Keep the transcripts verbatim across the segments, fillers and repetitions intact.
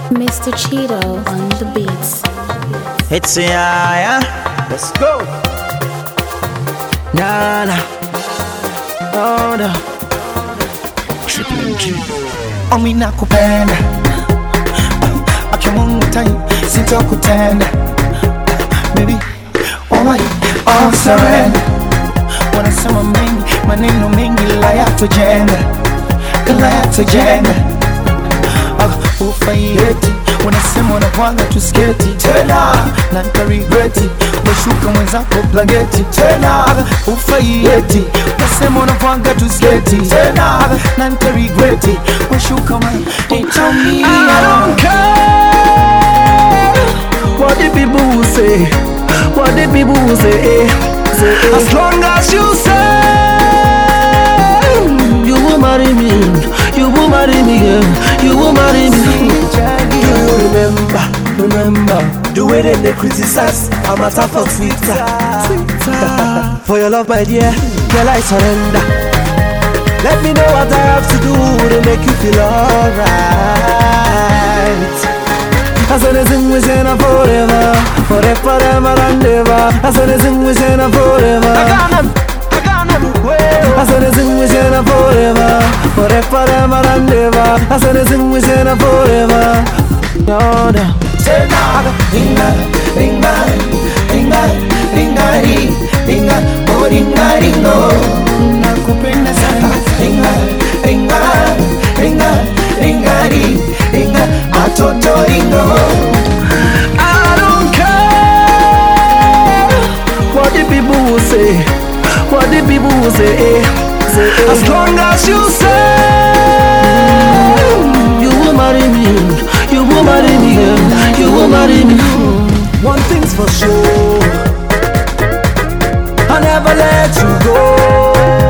Mister Cheeto on the beats. It's a yeah, yeah. Let's go. Nah, nah. Oh, no. Triple G. Omi nakupenda, akimungu tai sitokutenda. Baby, oh my, oh surrender. Wanasema mengi, maneno mengi la yatojenga, la yatojenga. Ah, ufayeti, wanasema wanapanga tusketi tena, na nitaregreti, washuka mwenzako plageti tena. Ah, ufayeti, wanasema wanapanga tusketi tena, na nitaregreti, washuka mwenzako. Tell me I don't care what the people will say, what the people will say, say. As long as you say you will marry me, you will marry me, yeah. You will marry me. Do you remember, remember the way that they criticize our matter for Twitter? For your love, my dear, girl, I surrender. Let me know what I have to do to make you feel alright. I saw this thing we say forever, forever, forever and ever. I saw this thing we say forever. I got them, I got them well. I saw this thing we say forever, forever, forever and ever. I saw this thing we say forever. No, no. Say now, ringa, ringa, ringa, ringa, ringa, oh ringa, ringo. Nakupenda sana. Ringa, ringa, ringa, ringa, ringa, atoto ringo. I don't care what the people will say, what the people will say, say. As long as you say you will marry me, you will marry me, yeah. You will marry me. One thing's for sure, I'll never let you go.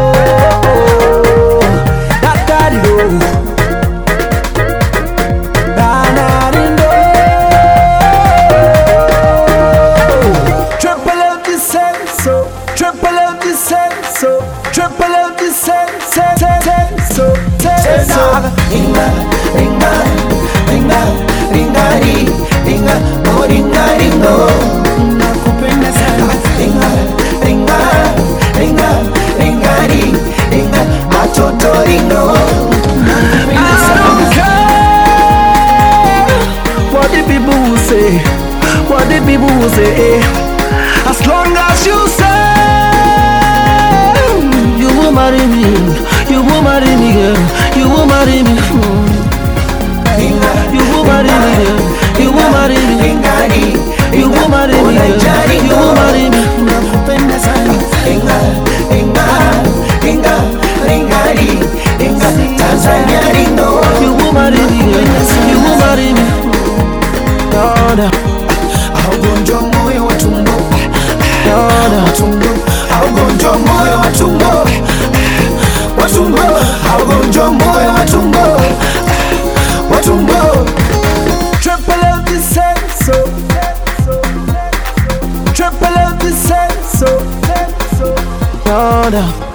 That daddy go. Triple L the same, same, same, so, same, so. Ringa, ringa, ringa, ringa, ringa, oh ringa, ringo. Nakupenda sana. Ringa, ringa, ringa, ringa, ringa, atoto ringo. I don't care what the people will say, what the people will say. As long as you say you will marry me, you will marry me, yeah. You will marry me, you will marry me, yeah. You will marry me, you will marry me, yeah. You will marry me. Nakupenda sana. Ringa, ringa, ringa, ringa, ringa, Tanzania ringo. You will marry me, yeah. You will marry me. No, no. Augonjwa moyo wa tumbo, No, no. tumbo. Augonjwa moyo wa tumbo, wa tumbo. Augonjwa moyo wa tumbo, wa tumbo. Triple L the same, so. Triple L the same, so. No, no.